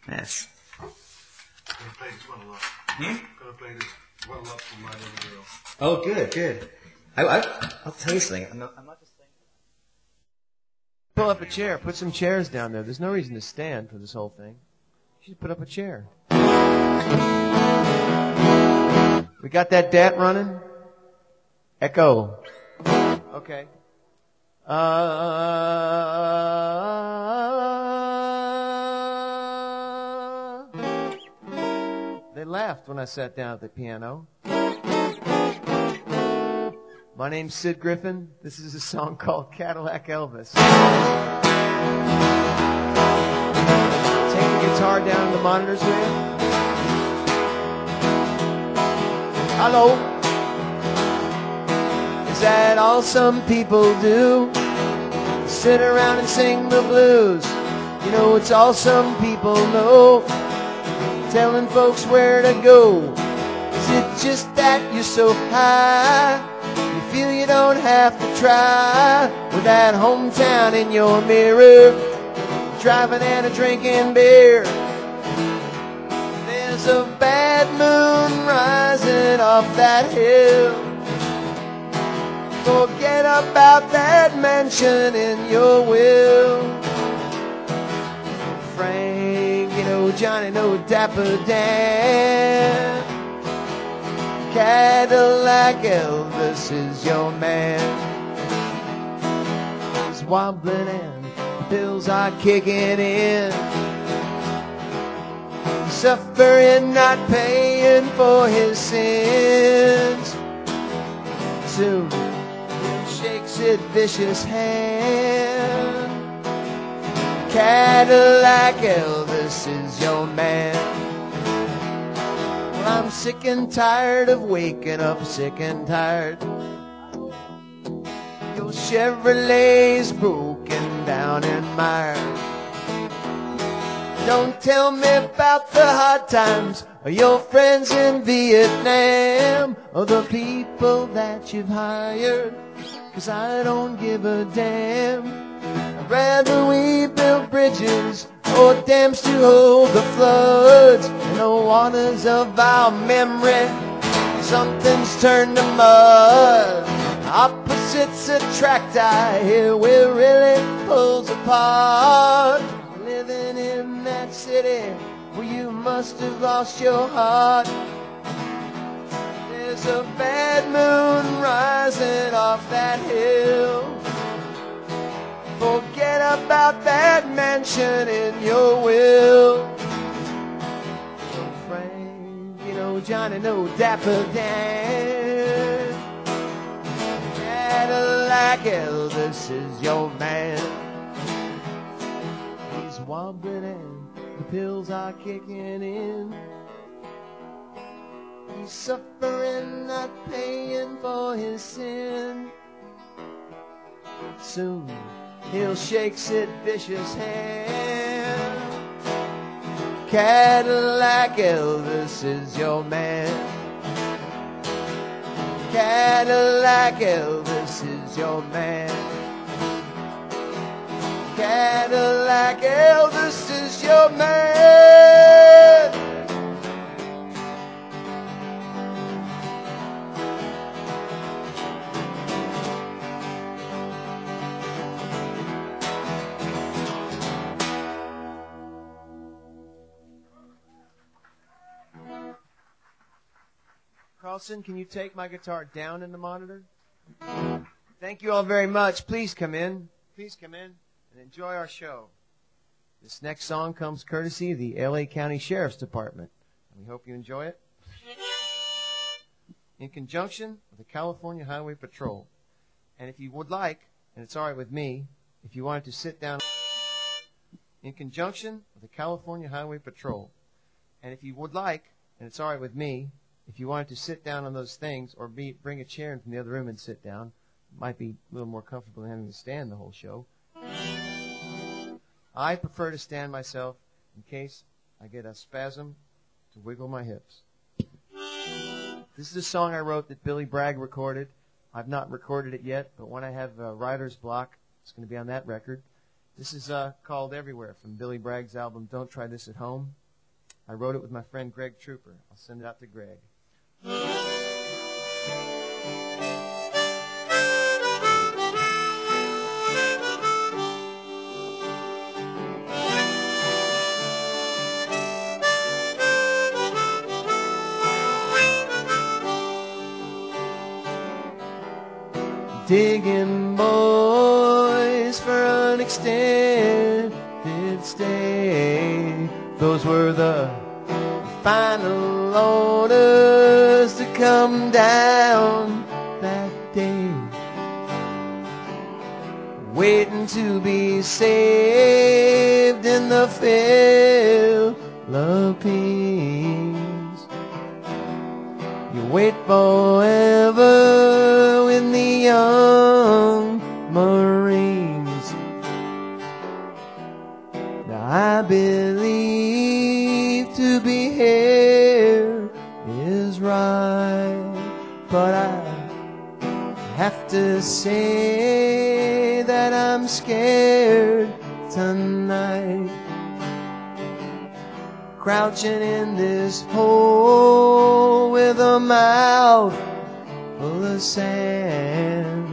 Yes. Gonna play this one a lot. Hmm? Gonna play this one a lot for my little girl. Oh, good, good. I'll tell you something. I'm not just saying. Pull up a chair. Put some chairs down there. There's no reason to stand for this whole thing. You should put up a chair. We got that DAT running? Echo. Okay. They laughed when I sat down at the piano. My name's Sid Griffin. This is a song called Cadillac Elvis. Take the guitar down to the monitors, will you? Hello? Is that all some people do? Sit around and sing the blues. You know, it's all some people know. Telling folks where to go. Is it just that you're so high? You feel you don't have to try. With that hometown in your mirror, driving and a drinking beer. There's a bad moon rising off that hill. Forget about that mansion in your will. Frank, you know Johnny, no Dapper Dan. Cadillac Elvis is your man. He's wobbling and the bills are kicking in. Suffering, not paying for his sins. Soon he shakes his vicious hand. Cadillac Elvis is your man. Well, I'm sick and tired of waking up, sick and tired. Your Chevrolet's broken down and mired. Don't tell me about the hard times or your friends in Vietnam or the people that you've hired, 'cause I don't give a damn. I'd rather we build bridges or dams to hold the floods in the waters of our memory. Something's turned to mud. Opposites attract, I hear, where really pulls apart. Living in that city where you must have lost your heart. There's a bad moon rising off that hill. Forget about that mansion in your will. No Frank, you know Johnny, no Dapper Dan. Cadillac Elvis is your man. He's wobbling and the pills are kicking in. He's suffering, not paying for his sin. Soon he'll shake Sid Vicious' hand. Cadillac Elvis is your man. Cadillac Elvis is your man. Cadillac Elvis is your man. Carlson, can you take my guitar down in the monitor? Thank you all very much. Please come in. Please come in and enjoy our show. This next song comes courtesy of the L.A. County Sheriff's Department, and we hope you enjoy it. In conjunction with the California Highway Patrol. And if you would like, and it's all right with me, if you wanted to sit down. In conjunction with the California Highway Patrol. And if you would like, and it's all right with me, if you wanted to sit down on those things or bring a chair in from the other room and sit down, it might be a little more comfortable than having to stand the whole show. I prefer to stand myself in case I get a spasm to wiggle my hips. This is a song I wrote that Billy Bragg recorded. I've not recorded it yet, but when I have writer's block, it's going to be on that record. This is called Everywhere from Billy Bragg's album Don't Try This at Home. I wrote it with my friend Greg Trooper. I'll send it out to Greg. Digging boys for an extended stay. Those were the final orders to come down that day. Waiting to be saved in the Philippines. You wait forever with the young Marines. Now I believe to be here is right, but I have to say that I'm scared tonight. Crouching in this hole with a mouth full of sand.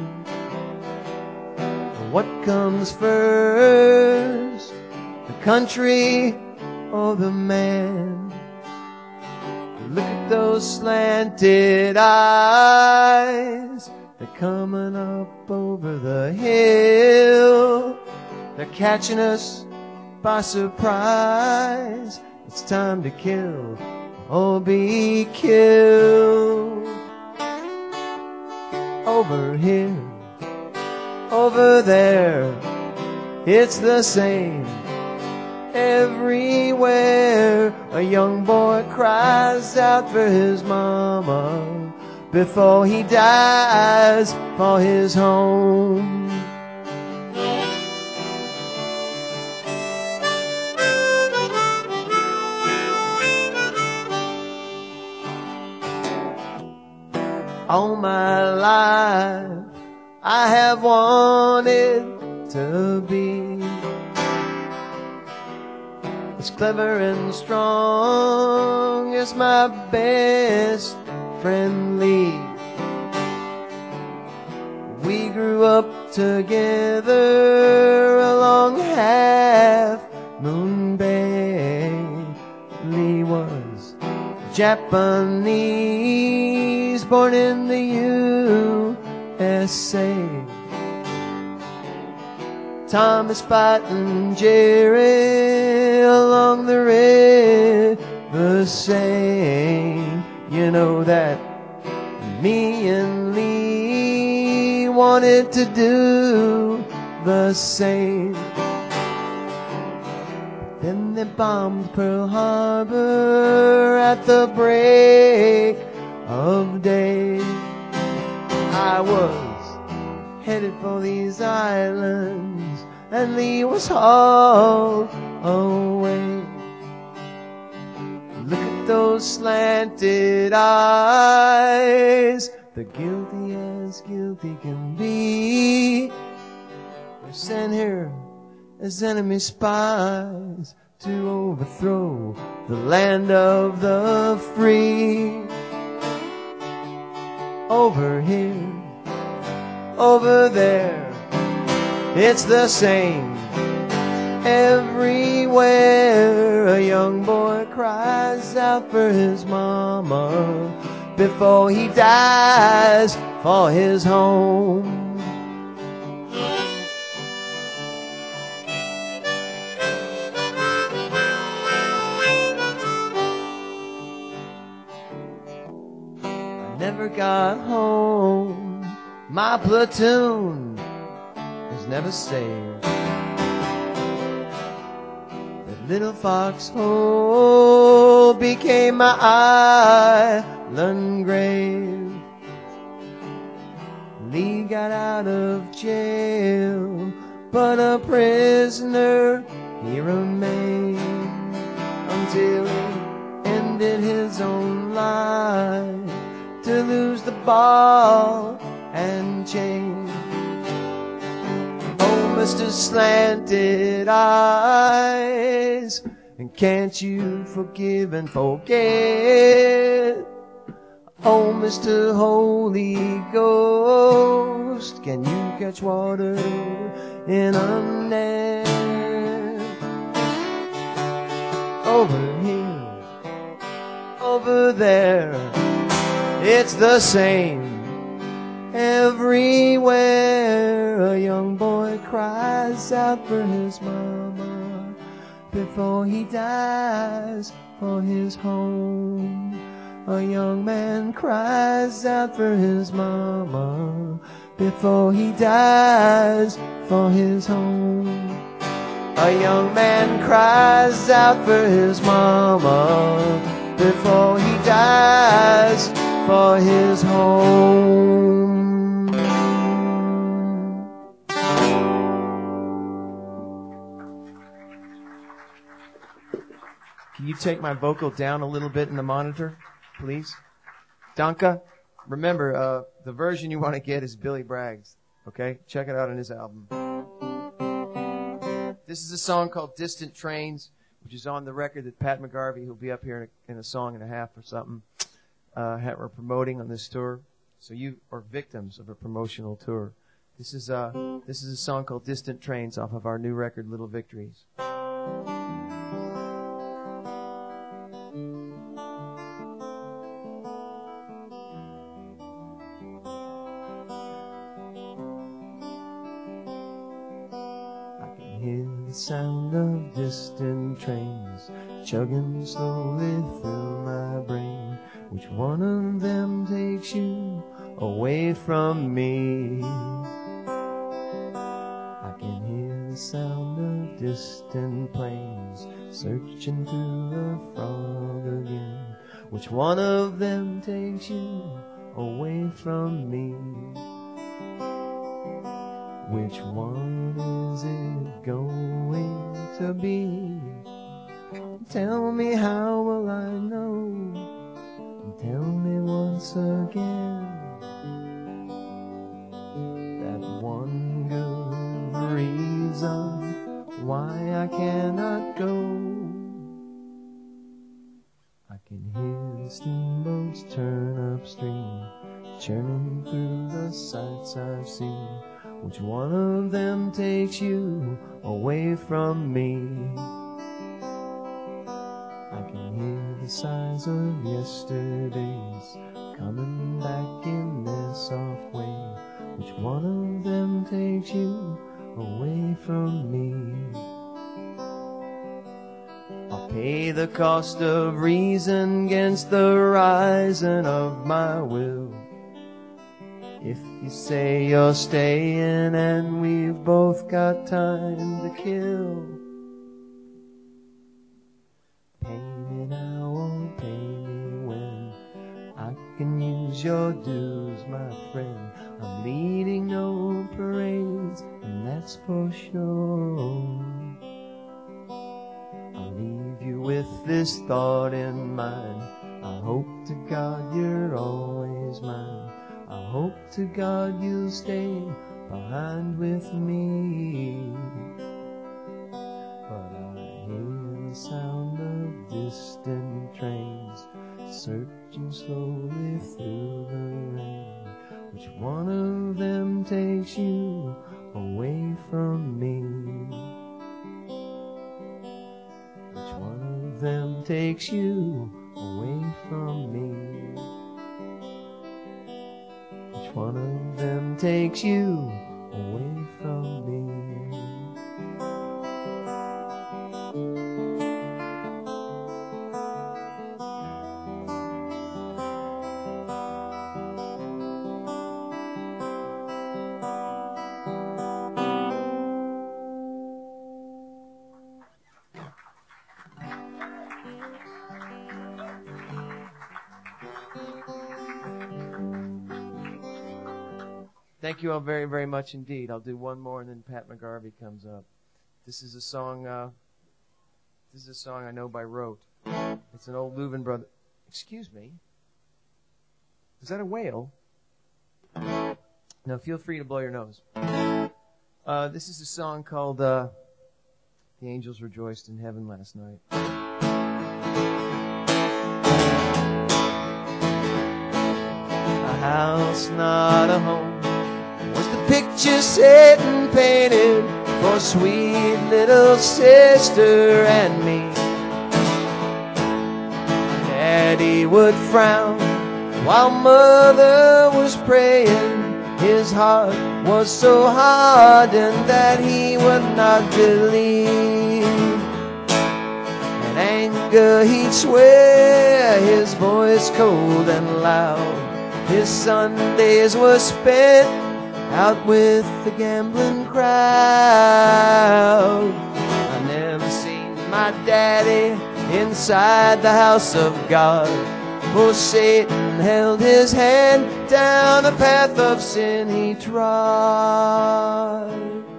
What comes first, the country or the man? Look at those slanted eyes. They're coming up over the hill. They're catching us by surprise. It's time to kill or be killed. Over here, over there, it's the same everywhere. A young boy cries out for his mama before he dies for his home. All my life I have wanted to be as clever and strong as my best friend Lee. We grew up together along Half Moon Bay. Lee was Japanese, born in the USA. Thomas fighting Jerry along the river Seine. You know that me and Lee wanted to do the same. Then they bombed Pearl Harbor at the break of day. I was headed for these islands, and Lee was hauled away. Look at those slanted eyes, the guilty as guilty can be. We're sent here as enemy spies to overthrow the land of the free. Over here, over there, it's the same everywhere. A young boy cries out for his mama before he dies for his home. Never got home. My platoon was never saved. That little foxhole became my island grave. Lee got out of jail, but a prisoner he remained until he ended his own life to lose the ball and chain. Oh, Mr. Slanted Eyes, and can't you forgive and forget? Oh, Mr. Holy Ghost, can you catch water in a net? Over here, over there, it's the same everywhere. A young boy cries out for his mama before he dies for his home. A young man cries out for his mama before he dies for his home. A young man cries out for his mama before he dies for his home. Can you take my vocal down a little bit in the monitor, please? Danka, remember, the version you want to get is Billy Bragg's, okay? Check it out on his album. This is a song called Distant Trains, which is on the record that Pat McGarvey, who'll be up here in a song and a half or something, we're promoting on this tour. So you are victims of a promotional tour. This is a song called Distant Trains off of our new record, Little Victories. Hear the sound of distant trains chugging slowly through my brain. Which one of them takes you away from me? I can hear the sound of distant planes searching through the fog again. Which one of them takes you away from me? Which one is it going to be? Tell me, how will I know? Tell me once again that one good reason why I cannot go. I can hear the steamboats turn upstream, churning through the sights I've seen. Which one of them takes you away from me? I can hear the sighs of yesterdays coming back in their soft way. Which one of them takes you away from me? I'll pay the cost of reason against the rising of my will. If you say you're staying and we've both got time to kill. Pay me now or pay me when I can use your dues, my friend. I'm leading no parades, and that's for sure. I'll leave you with this thought in mind. I hope to God you're always mine. I hope to God you'll stay behind with me. But I hear the sound of distant trains searching slowly through the rain. Which one of them takes you away from me? Which one of them takes you away from me? Which one of them takes you away from me? Thank you all very, very much indeed. I'll do one more and then Pat McGarvey comes up. This is a song I know by rote. It's an old Louvin brother. Excuse me. Is that a whale? No, feel free to blow your nose. This is a song called The Angels Rejoiced in Heaven Last Night. A house, not a home, was the picture set and painted for sweet little sister and me. Daddy would frown while Mother was praying. His heart was so hardened that he would not believe. In anger he'd swear, his voice cold and loud. His Sundays were spent out with the gambling crowd. I never seen my daddy inside the house of God, for Satan held his hand down the path of sin he trod.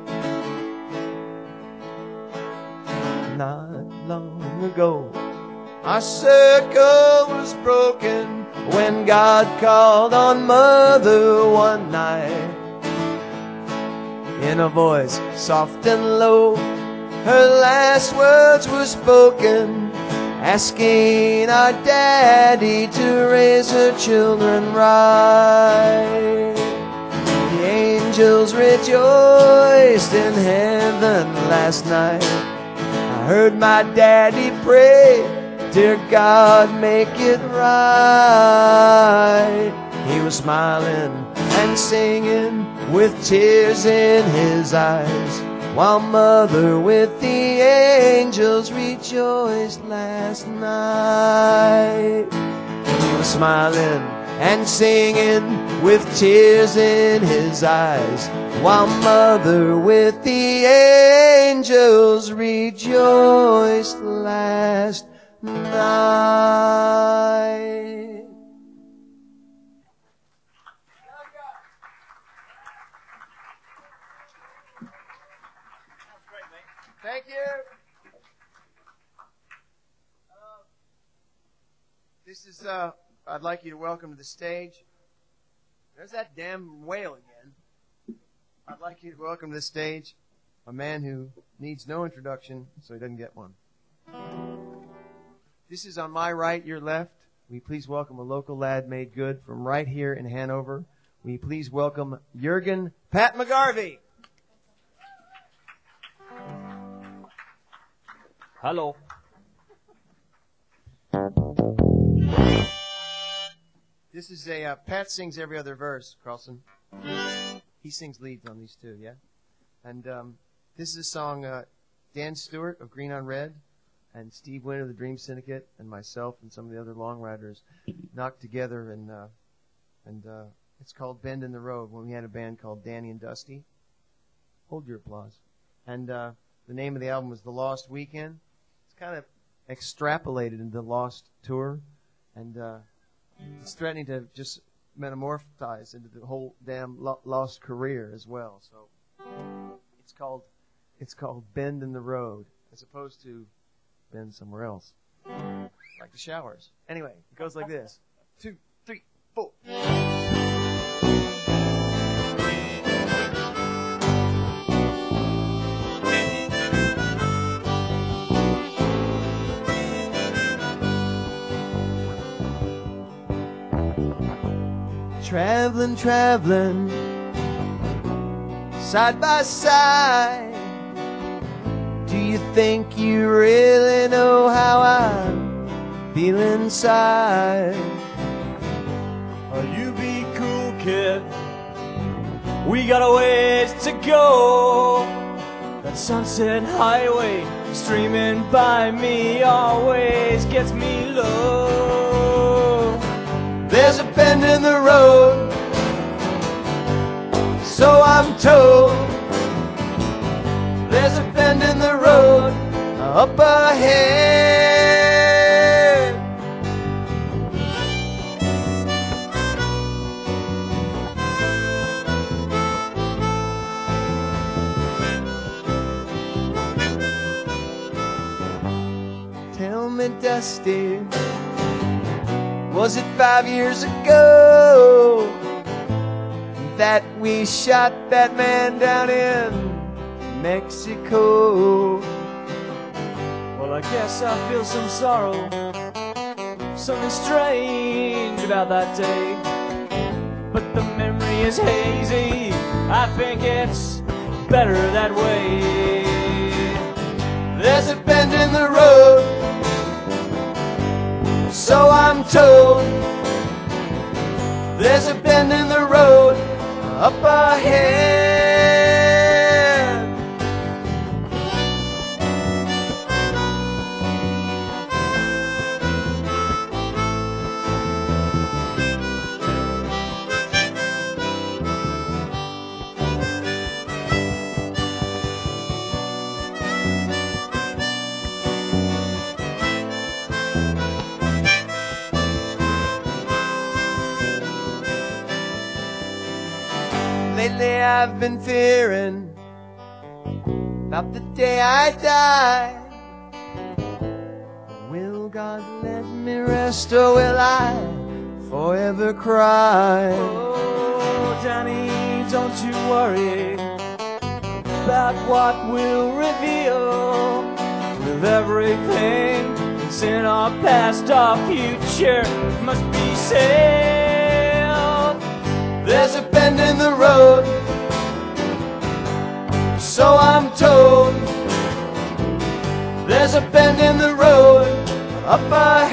Not long ago, our circle was broken when God called on Mother one night. In a voice soft and low, her last words were spoken, asking our daddy to raise her children right. The angels rejoiced in heaven last night. I heard my daddy pray, dear God, make it right. He was smiling and singing with tears in his eyes, while Mother with the angels rejoiced last night. He was smiling and singing with tears in his eyes, while Mother with the angels rejoiced last night. Thank you. This is, I'd like you to welcome to the stage. There's that damn whale again. I'd like you to welcome to the stage a man who needs no introduction, so he doesn't get one. This is on my right, your left. Will you please welcome a local lad made good from right here in Hanover. Will you please welcome Jurgen Pat McGarvey. Hello. This is a, Pat sings every other verse, Carlson. He sings leads on these two, yeah? And this is a song Dan Stewart of Green on Red and Steve Wynn of the Dream Syndicate and myself and some of the other Long Riders knocked together, and it's called Bend in the Road, when we had a band called Danny and Dusty. Hold your applause. And the name of the album was The Lost Weekend. It's kind of extrapolated into the Lost Tour, and it's threatening to just metamorphosize into the whole damn Lost career as well. So it's called Bend in the Road, as opposed to Bend somewhere else, like the showers. Anyway, it goes like this: 2, 3, 4. Traveling, traveling, side by side. Do you think you really know how I feel inside? Oh, you be cool, kid. We got a ways to go. That Sunset Highway streaming by me always gets me low. There's a bend in the road, so I'm told. There's a bend in the road up ahead. Tell me, Dusty, was it 5 years ago that we shot that man down in Mexico. Well, I guess I feel some sorrow, something strange about that day. But the memory is hazy, I think it's better that way. There's a bend in the road, so I'm told. There's a bend in the road up ahead. Lately I've been fearing about the day I die. Will God let me rest, or will I forever cry? Oh, Danny, don't you worry about what we'll reveal. With everything that's in our past, our future must be sealed. There's a bend in the road, so I'm told. There's a bend in the road up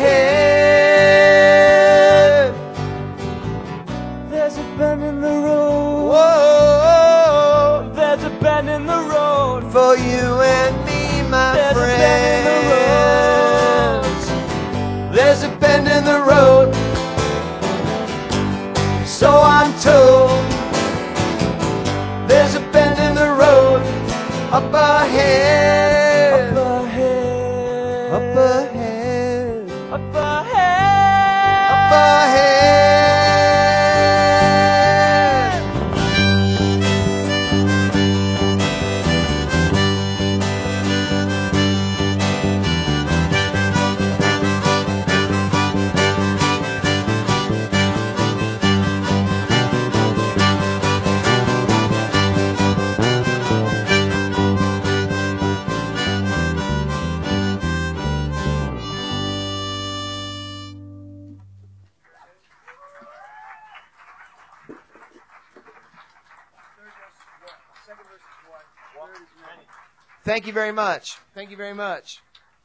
ahead. There's a bend in the road. Whoa, There's a bend in the road. for you and me, my There's a bend in the friends. There's a bend in the road, so I'm told. There's a bend in the road up ahead. Up ahead. Up ahead. Up ahead. Up ahead. Thank you very much. Thank you very much.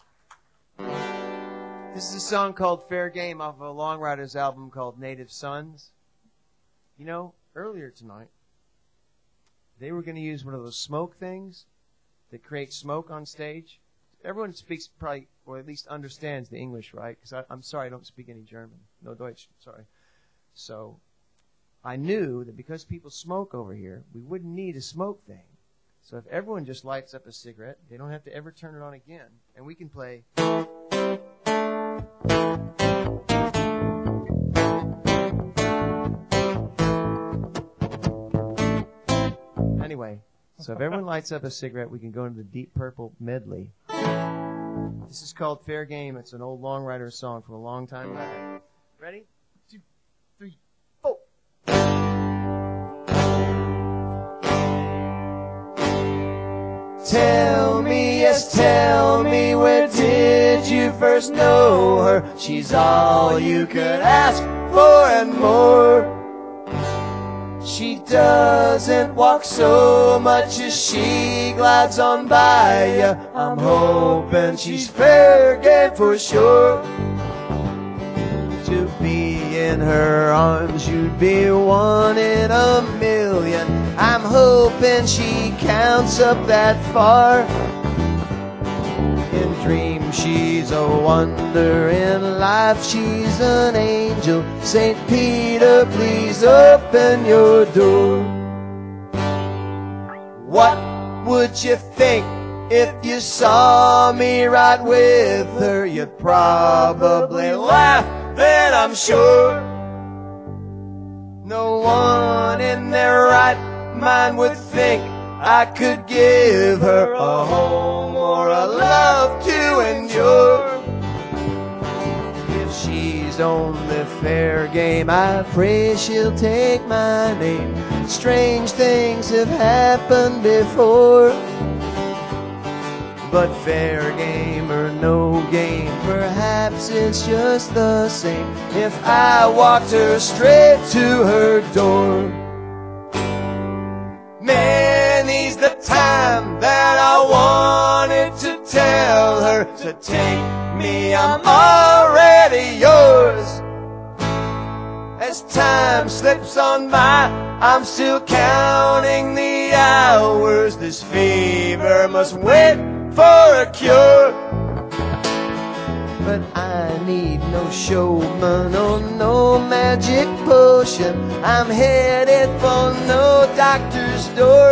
This is a song called Fair Game off of a Long Riders album called Native Sons. You know, earlier tonight, they were going to use one of those smoke things that create smoke on stage. Everyone speaks probably, or at least understands the English, right? Because I'm sorry, I don't speak any German. No Deutsch, sorry. So I knew that because people smoke over here, we wouldn't need a smoke thing. So if everyone just lights up a cigarette, they don't have to ever turn it on again. And we can play. Anyway, so if everyone lights up a cigarette, we can go into the Deep Purple medley. This is called Fair Game. It's an old Long Rider song from a long time back. Ready? 2, 3, 4. Tell me, yes, tell me, where did you first know her? She's all you could ask for and more. She doesn't walk so much as she glides on by ya. I'm hoping she's fair game for sure. To be in her arms, you'd be one in a million. I'm hoping she counts up that far. In dreams she's a wonder, in life she's an angel. St. Peter, please open your door. What would you think if you saw me right with her? You'd probably laugh, then I'm sure. No one in their right mind would think I could give her a home or a love to endure. If she's only fair game, I pray she'll take my name. Strange things have happened before. But fair game or no game, perhaps it's just the same if I walked her straight to her door. Many's the time that I wanted to tell her to take me, I'm already yours. As time slips on by, I'm still counting the hours. This fever must wait for a cure. But I need no showman or no magic potion. I'm headed for no doctor's door.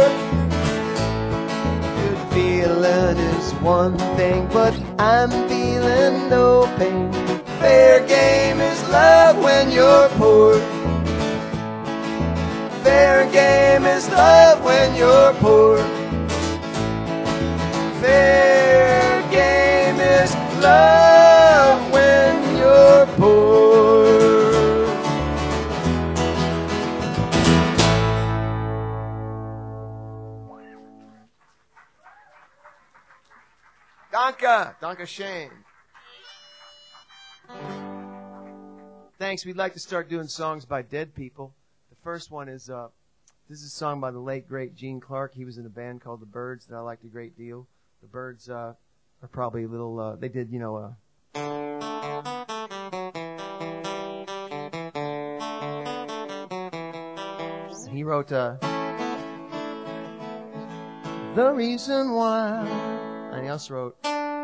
Good feeling is one thing, but I'm feeling no pain. Fair game is love when you're poor. Fair game is love when you're poor. Fair game is love when you're poor. Danke Shane. Thanks. We'd like to start doing songs by dead people. The first one is this is a song by the late great Gene Clark. He was in a band called the Byrds that I liked a great deal. The Byrds are probably a little. They did, he wrote The Reason Why, and he also wrote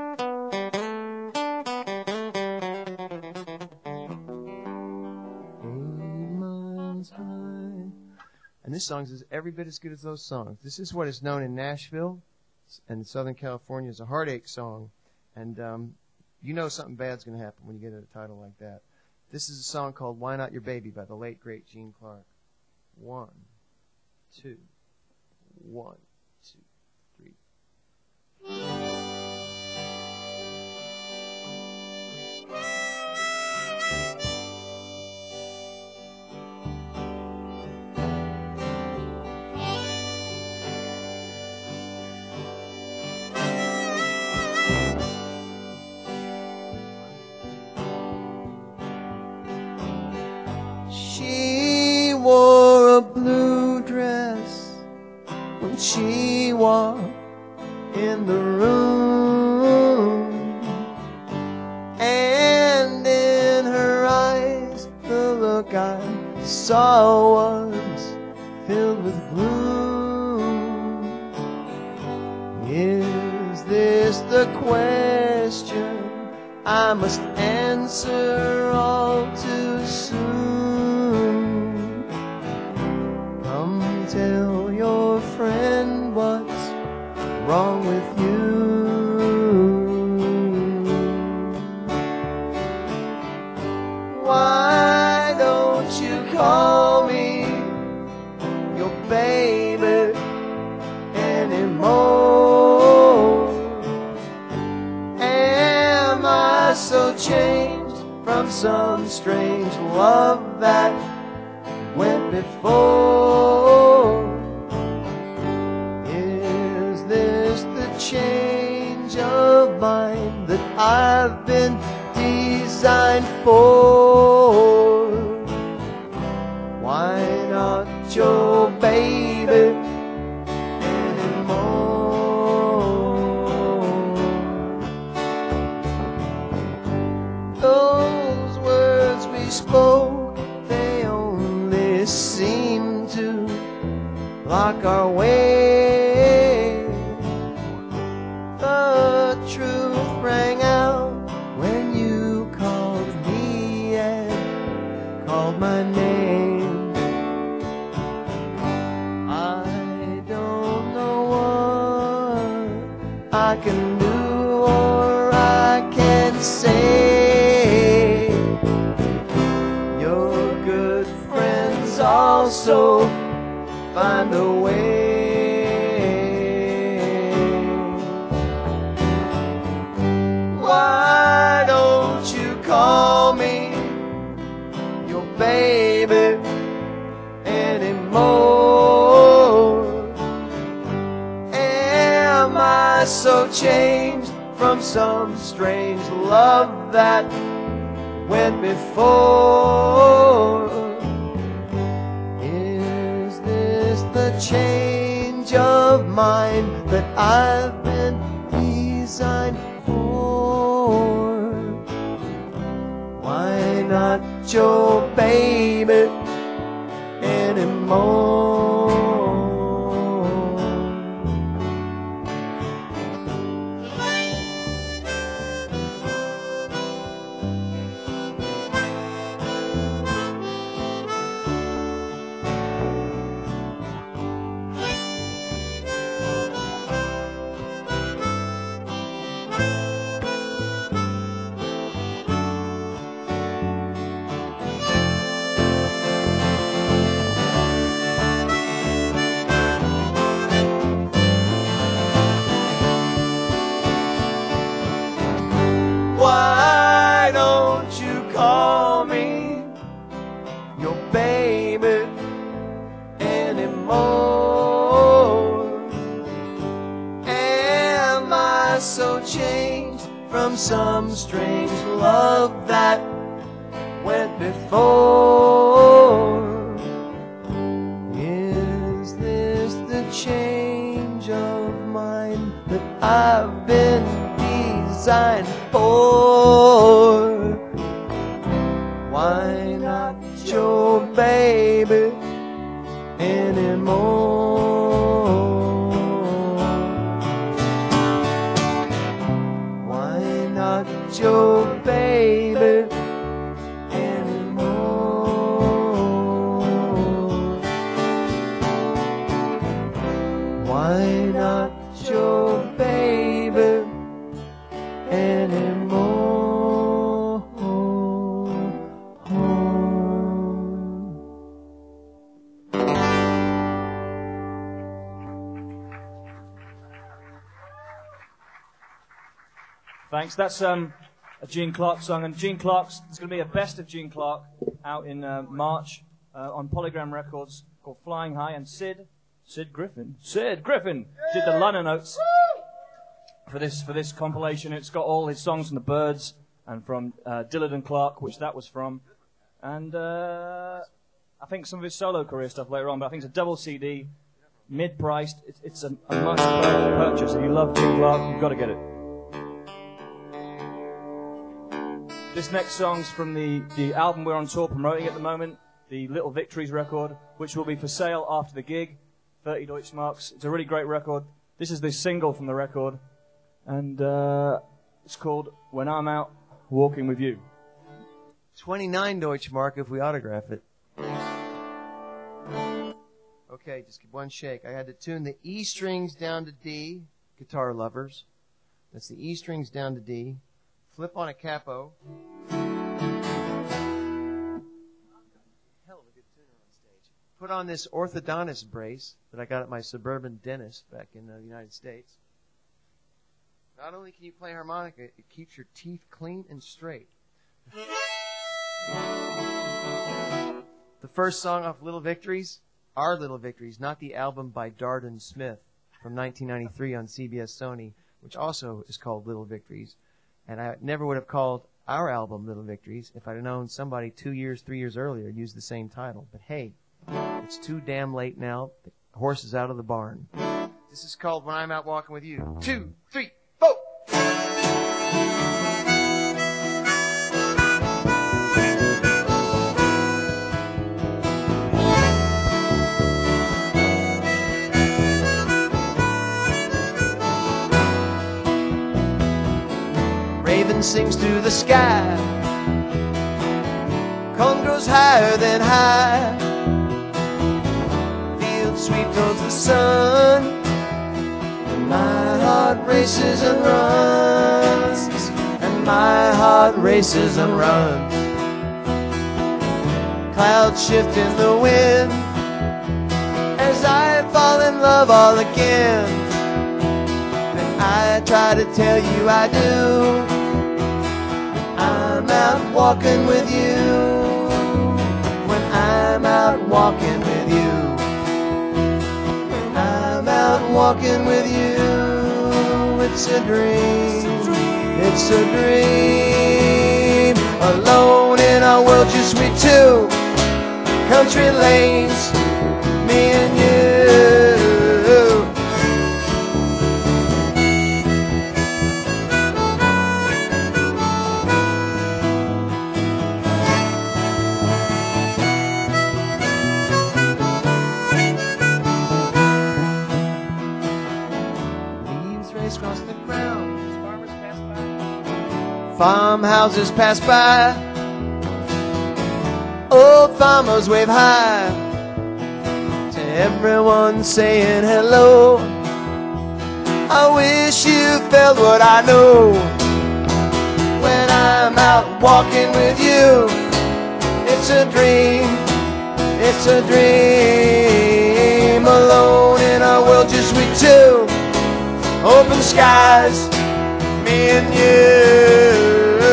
And this song is every bit as good as those songs. This is what is known in Nashville and Southern California as a heartache song. And you know something bad's going to happen when you get a title like that. This is a song called Why Not Your Baby by the late, great Gene Clark. 1, 2, 1, 2, 3. She wore a blue dress when she walked in the room, and in her eyes the look I saw was filled with gloom. Is this the question I must answer all too soon? Tell your friend what's wrong with you. Why don't you call me your baby anymore? Am I so changed from some strange love that went before? Is this the change of mind that I've been designed for? Why not your baby anymore? Those words we spoke, they only seem to block our way. The truth rang out when you called me and called my name. I don't know what I can do or I can say. Your good friends also find a way. Why don't you call me your baby anymore? Am I so changed from some strange love that went before. Is this the change of mind that I've been designed for? Why not your baby anymore? Why don't you call me your baby anymore? Am I so changed from some strange love that went before? Is this the change of mind that I've been designed for? Why not your baby anymore? Why not your baby anymore? Why not your baby anymore? Thanks. That's a Gene Clark song, and Gene Clark's there's going to be a best of Gene Clark out in March on Polygram Records called Flying High, and Sid Griffin did the liner notes for this compilation. It's got all his songs from the Byrds and from Dillard and Clark, which that was from, and I think some of his solo career stuff later on. But I think it's a double CD, mid-priced. It's a must purchase. If you love Gene Clark, you've got to get it. This next song's from the album we're on tour promoting at the moment, the Little Victories record, which will be for sale after the gig, 30 Deutschmarks. It's a really great record. This is the single from the record, and it's called When I'm Out Walking With You. 29 Deutschmark if we autograph it. Okay, just give one shake. I had to tune the E strings down to D, guitar lovers. That's the E strings down to D. Flip on a capo. Hell of a good tuner on stage. Put on this orthodontist brace that I got at my suburban dentist back in the United States. Not only can you play harmonica, it keeps your teeth clean and straight. The first song off Little Victories, Our Little Victories, not the album by Darden Smith from 1993 on CBS Sony, which also is called Little Victories. And I never would have called our album Little Victories if I'd have known somebody 2 years, 3 years earlier used the same title. But hey, it's too damn late now. The horse is out of the barn. This is called When I'm Out Walking With You. 2, 3, 4. Raven sings through the sky. Corn grows higher than high. Field sweep towards the sun. And my heart races and runs. And my heart races and runs. Clouds shift in the wind as I fall in love all again. And I try to tell you I do. I'm out walking with you. When I'm out walking with you. When I'm out walking with you. It's a dream. it's a dream. Alone in our world, just we two. Country lanes, me and you. Leaves race across the ground. Farmers pass by. Farmhouses pass by. Old farmers wave high to everyone saying hello. I wish you felt what I know when I'm out walking with you. It's a dream, it's a dream. Alone in our world, just we two. Open skies, me and you.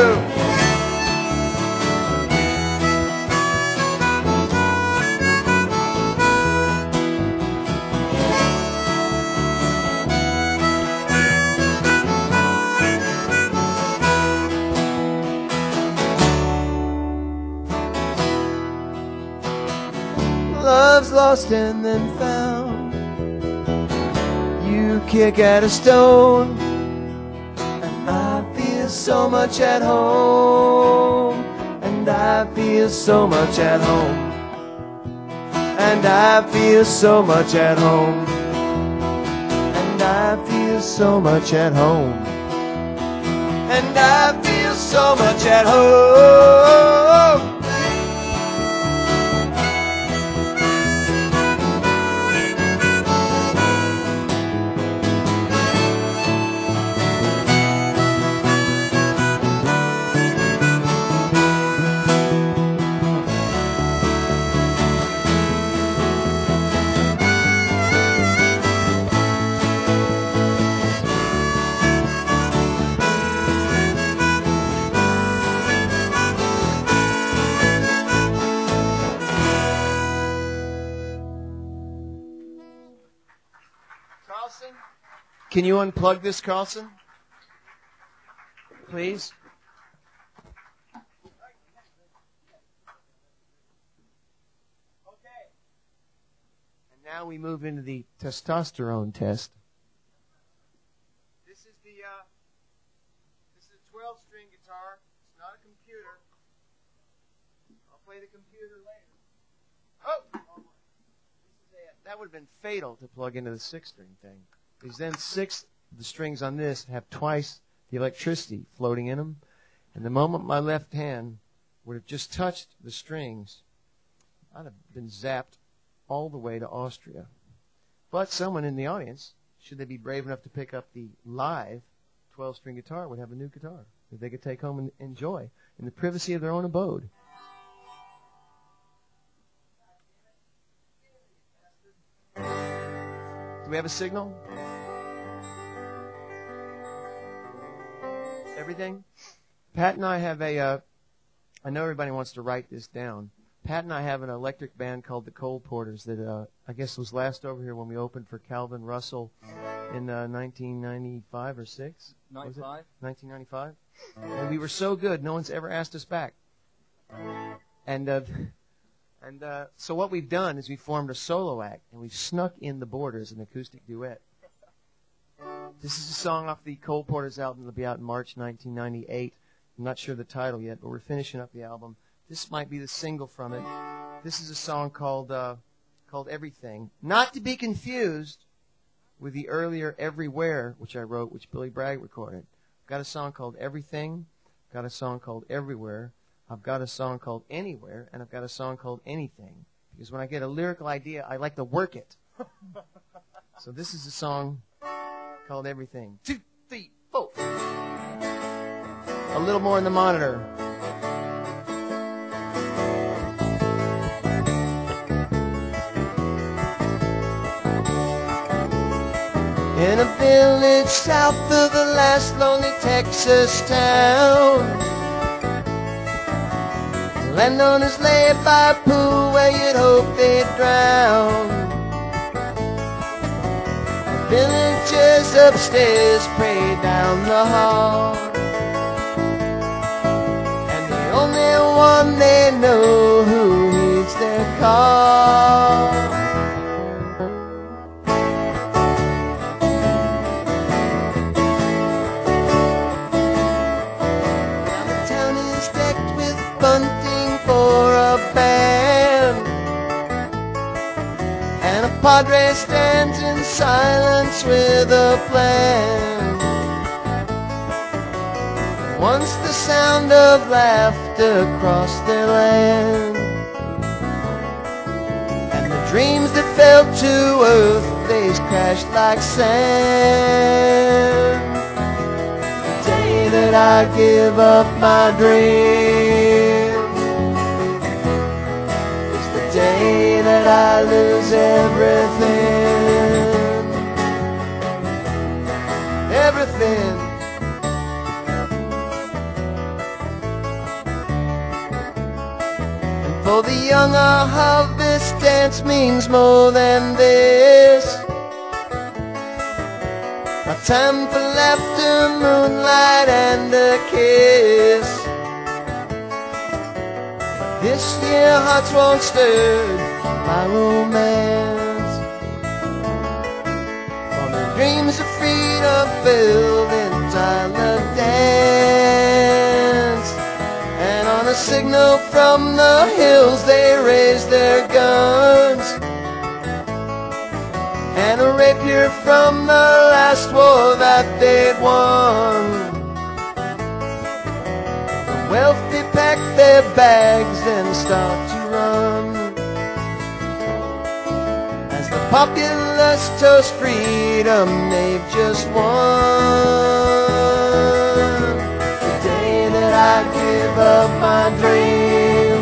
Love's lost and then found. You kick at a stone, and I feel so much at home. And I feel so much at home. And I feel so much at home. And I feel so much at home. And I feel so much at home. Carlson? Can you unplug this, Carlson? Please? Okay. And now we move into the testosterone test. This is the 12-string guitar. It's not a computer. I'll play the computer later. Oh! That would have been fatal to plug into the 6-string thing. Because then 6 of the strings on this have twice the electricity floating in them. And the moment my left hand would have just touched the strings, I'd have been zapped all the way to Austria. But someone in the audience, should they be brave enough to pick up the live 12-string guitar, would have a new guitar that they could take home and enjoy in the privacy of their own abode. Do we have a signal? Everything? Pat and I have I know everybody wants to write this down. Pat and I have an electric band called the Cole Porters that I guess was last over here when we opened for Calvin Russell in 1995 or 6? 95? 1995. And we were so good, no one's ever asked us back. And so what we've done is we formed a solo act, and we've snuck in the Borders, an acoustic duet. This is a song off the Cole Porters album that'll be out in March 1998. I'm not sure the title yet, but we're finishing up the album. This might be the single from it. This is a song called Everything. Not to be confused with the earlier Everywhere, which I wrote, which Billy Bragg recorded. I've got a song called Everything. I've got a song called Everywhere. I've got a song called Anywhere, and I've got a song called Anything. Because when I get a lyrical idea, I like to work it. So this is a song called Everything. 2, 3, 4. A little more in the monitor. In a village south of the last lonely Texas town, landowners lay by a pool where you'd hope they'd drown. The villagers upstairs pray down the hall. Padre stands in silence with a plan. Once the sound of laughter crossed their land, and the dreams that fell to earth, they crashed like sand. The day that I give up my dream is the day that I lose everything. Everything. For the young, our harvest dance means more than this. A time for laughter, moonlight, and a kiss. This year hearts won't stir by romance, for the dreams of freedom filled in silent dance. And on a signal from the hills they raise their guns, and a rapier from the last war that they'd won. The wealthy pack their bags and start to run, as the populace toast freedom they've just won. The day that I give up my dream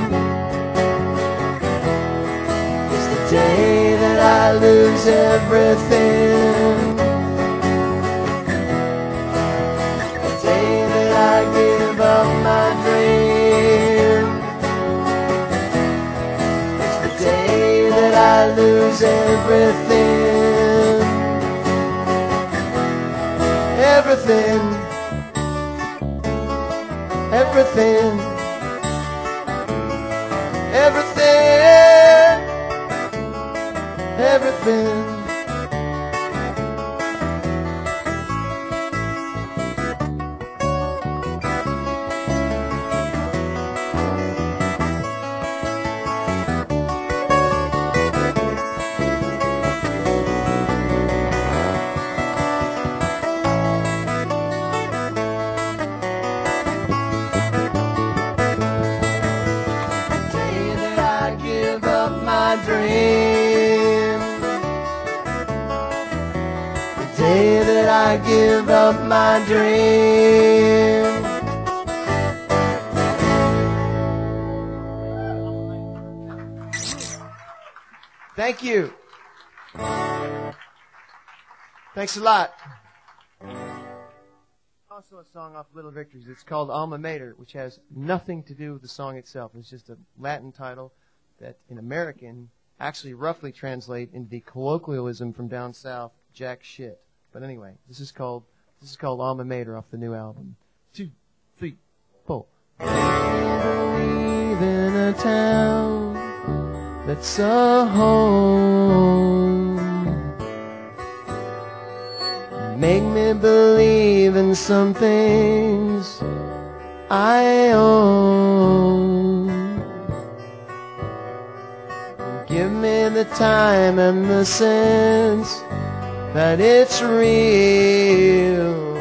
is the day that I lose everything. The day that I give up my dream is the day that I lose everything. Everything. Everything. Everything. Everything. The day that I give up my dream. Thank you. Thanks a lot. Also a song off Little Victories. It's called Alma Mater, which has nothing to do with the song itself. It's just a Latin title that in American actually roughly translate into the colloquialism from down south, jack shit. But anyway, this is called Alma Mater off the new album. 2, 3, 4. Believe in a town that's a home. Make me believe in some things I own. Give me the time and the sense that it's real,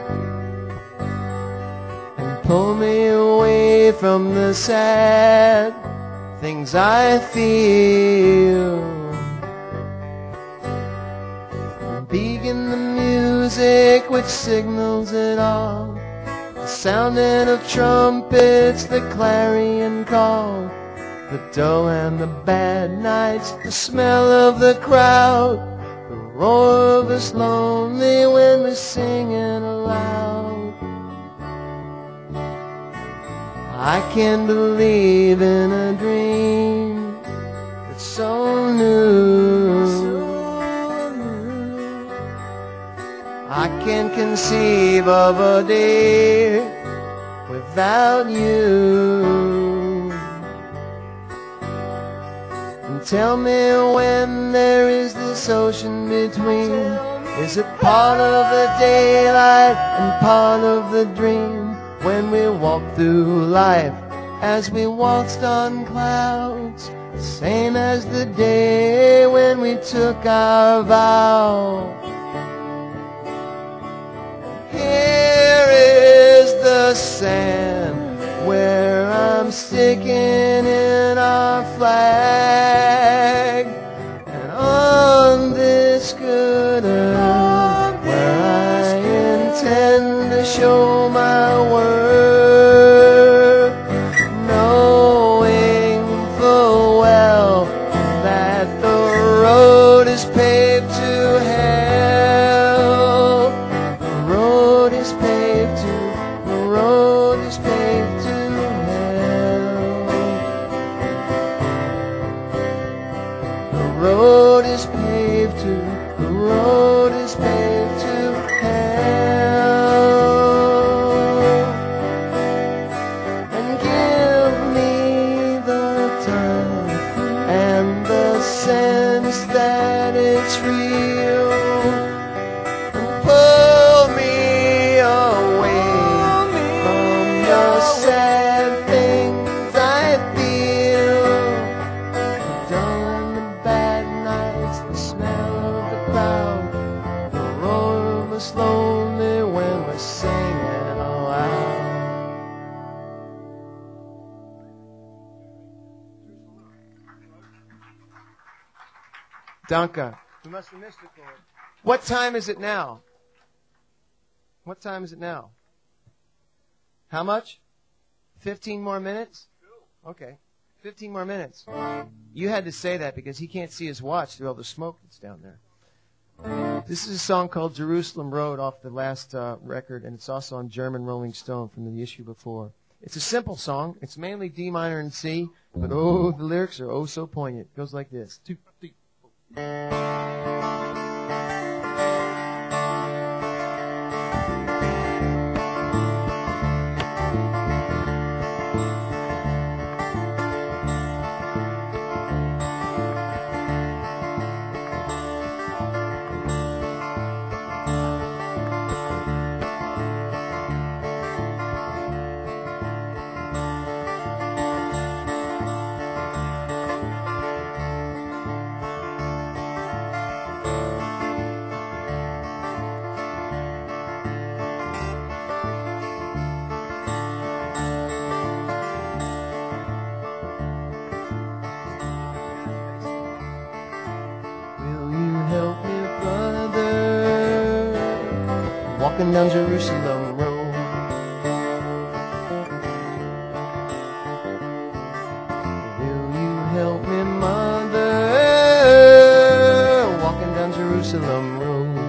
and pull me away from the sad things I feel. Begin the music which signals it all, the sounding of trumpets, the clarion call, the dull and the bad nights, the smell of the crowd, the roar of us lonely when we're singing aloud. I can believe in a dream that's so new. I can't conceive of a day without you. And tell me when there is this ocean between, is it part of the daylight and part of the dream? When we walk through life as we waltzed on clouds, same as the day when we took our vow. Here is the sand where I'm sticking in our flag, and on this good earth where I intend to show my worth, knowing full well that the road is paved to hell. The road is paved to, the road is paved to hell. The road is paved to, the road is paved to hell. And give me the time and the sense that it's real, and pull me away from the sad things I feel. Done the bad nights, the smell of the crowd, the roar of us lonely when we're singing aloud. Danke. We must have missed the chord. What time is it now? What time is it now? How much? 15 more minutes? Okay. 15 more minutes. You had to say that because he can't see his watch through all the smoke that's down there. This is a song called Jerusalem Road off the last record, and it's also on German Rolling Stone from the issue before. It's a simple song. It's mainly D minor and C, but oh, the lyrics are oh so poignant. It goes like this. 2, 3, 4. Walking down Jerusalem Road. Will you help me, mother? Walking down Jerusalem Road.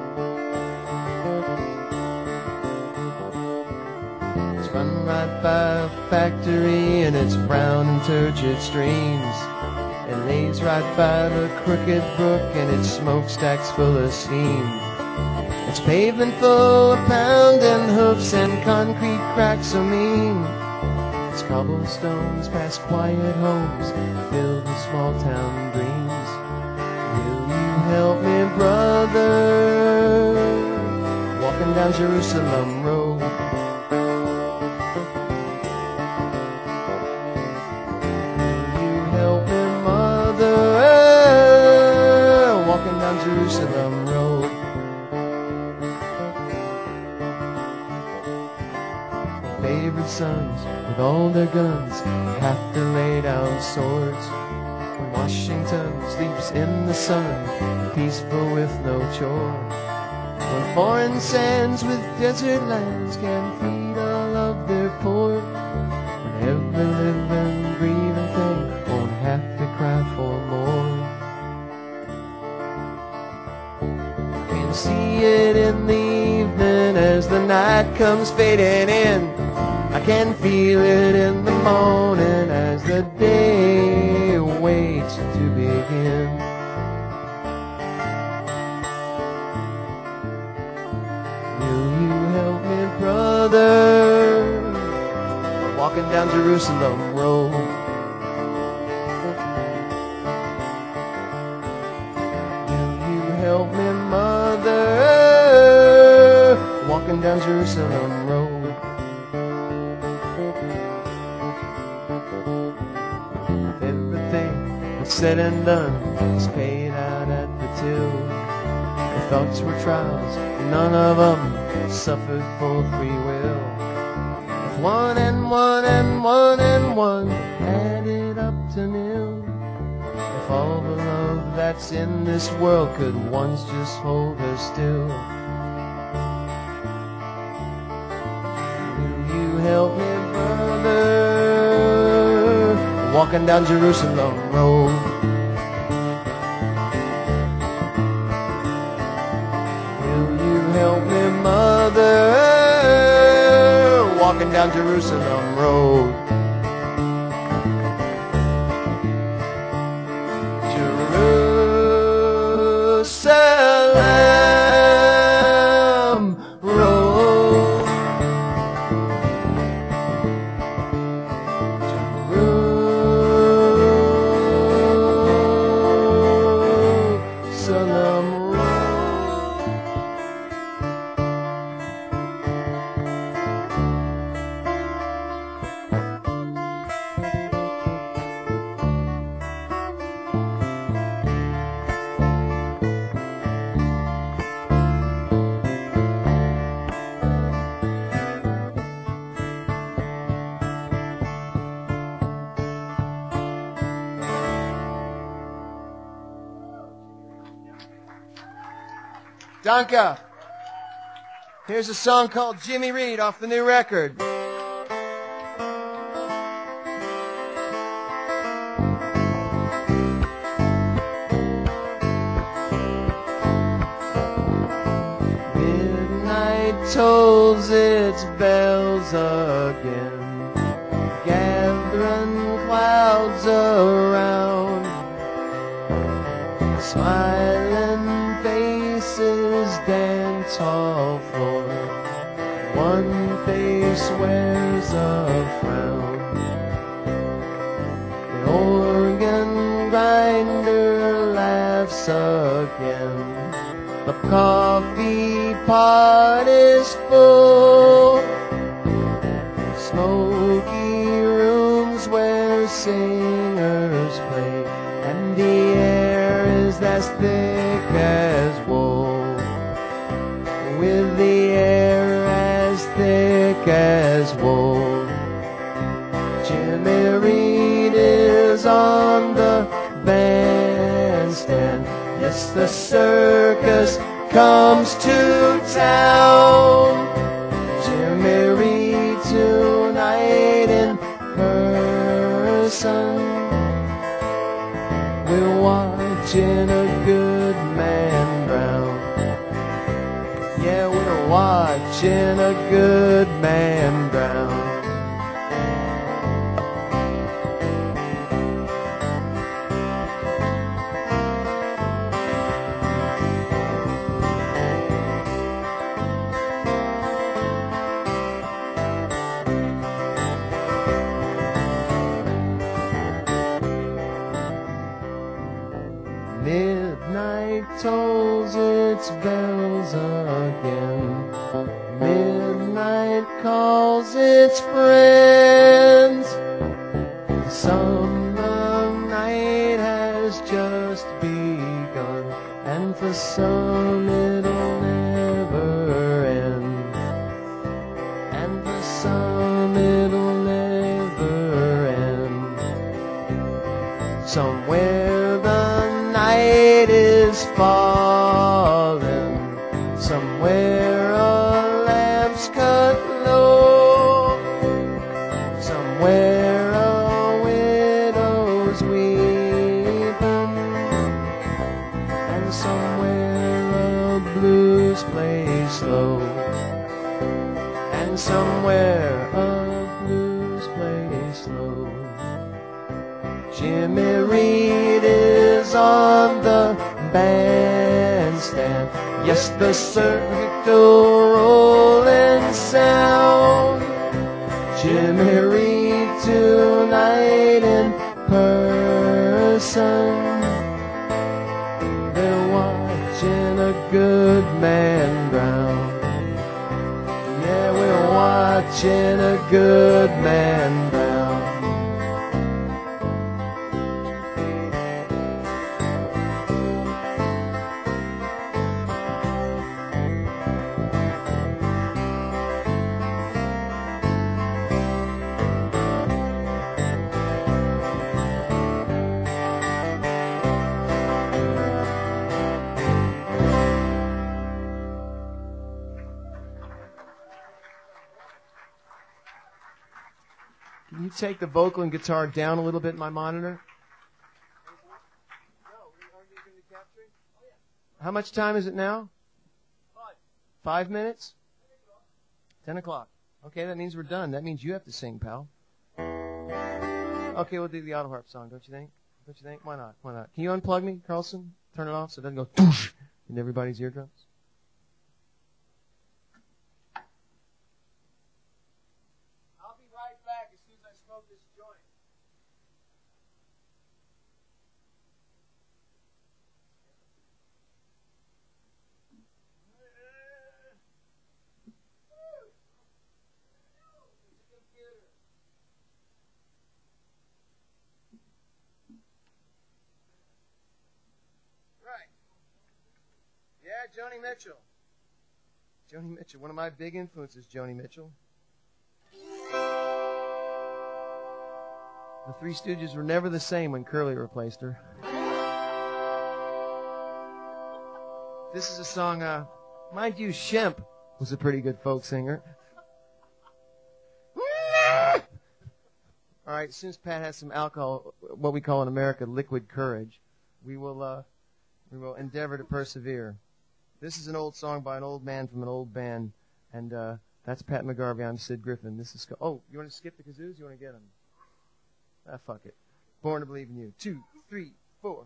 It's run right by a factory and it's brown and turgid streams. It lays right by the crooked brook and its smokestacks full of steam. It's pavement full of pounding hoofs and concrete cracks so mean. It's cobblestones past quiet homes filled with small town dreams. Will you help me, brother? Walking down Jerusalem Road. Will you help me, mother? Walking down Jerusalem Road. Favorite sons with all their guns have to lay down swords. When Washington sleeps in the sun, peaceful with no chore. When foreign sands with desert lands can feed all of their poor. When every living, breathing thing won't have to cry for more. I can see it in the evening as the night comes fading in. I can feel it in the morning as the day waits to begin. Will you help me, brother? Walking down Jerusalem Road. Will you help me, mother? Walking down Jerusalem Road. Everything said and done, it's paid out at the till. The thoughts were trials, none of them suffered for free will. If one and one and one and one added up to nil, if all the love that's in this world could once just hold her still, will you help me, brother, walking down Jerusalem Road? Will you help me, mother, walking down Jerusalem Road? Jerusalem Road. Jerusalem Road. Danke. Here's a song called Jimmy Reed off the new record. Midnight tolls its bells again, gathering clouds around, smiling faces dance hall floor. One face wears a frown. The organ grinder laughs again. The coffee pot is full. Smoky rooms where singers play, and the air is as thick as wool, with the air as thick as wool. Jimmy Reed is on the bandstand. Yes, the circus comes to town. Jimmy Reed tonight in person. We're watching a good man drown. Yeah, we're watching a good man drown. Midnight tolls its bells again. Midnight calls its friends. The summer night has just begun, and for some it'll never end. And for some it'll never end. Somewhere the night is falling, somewhere a lamp's cut low, somewhere a widow's weeping, and somewhere a blues plays slow, and somewhere a blues plays slow. Jimmy Reed is on the bandstand. Yes, the circle rolling sound. Jimmy Reed tonight in person. They're watching a good man drown. Yeah, we're watching a good man drown. Can you take the vocal and guitar down a little bit in my monitor? How much time is it now? 5 minutes? 10 o'clock. Okay, that means we're done. That means you have to sing, pal. Okay, we'll do the auto harp song, don't you think? Don't you think? Why not? Why not? Can you unplug me, Carlson? Turn it off so it doesn't go whoosh in everybody's eardrums. I'll be right back as soon as I smoke this joint. Yeah, Joni Mitchell. Joni Mitchell, one of my big influences, Joni Mitchell. The Three Stooges were never the same when Curly replaced her. This is a song, mind you, Shemp was a pretty good folk singer. All right, as soon as Pat has some alcohol, what we call in America liquid courage, we will endeavor to persevere. This is an old song by an old man from an old band, and that's Pat McGarvey. I'm Sid Griffin. This is you want to skip the kazoos? You want to get them? Ah, fuck it. Born to Believe in You. 2, 3, 4.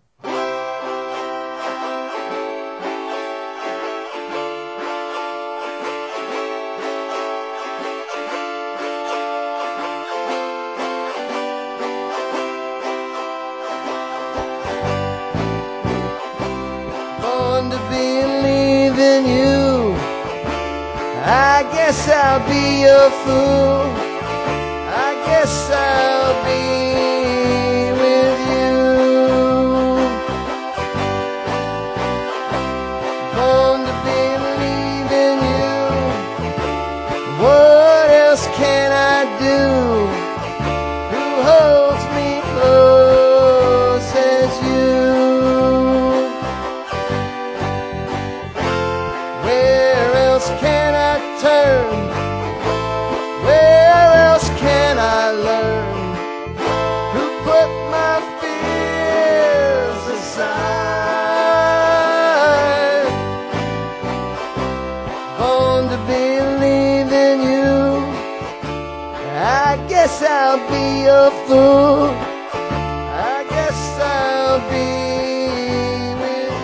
Born to believe in you. I guess I'll be your fool. I guess I'll be with you. Born to believe in you. What else can I do? Who holds me close as you? Where else can I turn? Where else can I learn? Who put my fears aside? Born to believe in you. I guess I'll be a fool. I guess I'll be with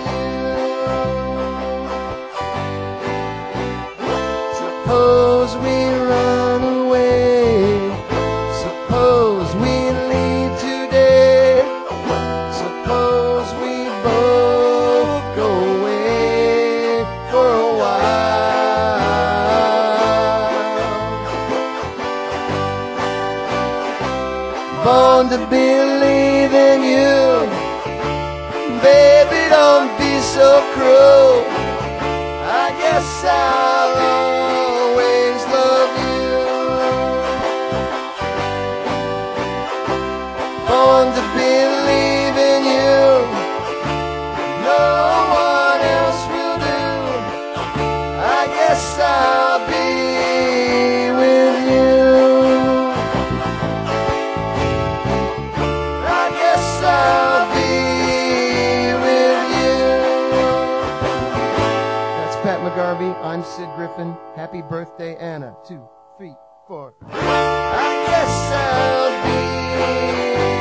you. Suppose we run away. Suppose we leave today. Suppose we both go away for a while. Born to believe in you. Baby, don't be so cruel. I guess I'll always love you. Born to believe in you. No one else will do. I guess I'll be with you. I guess I'll be with you. That's Pat McGarvey. I'm Sid Griffin. Happy birthday, Anna. 2, 3, 4. I guess I'll be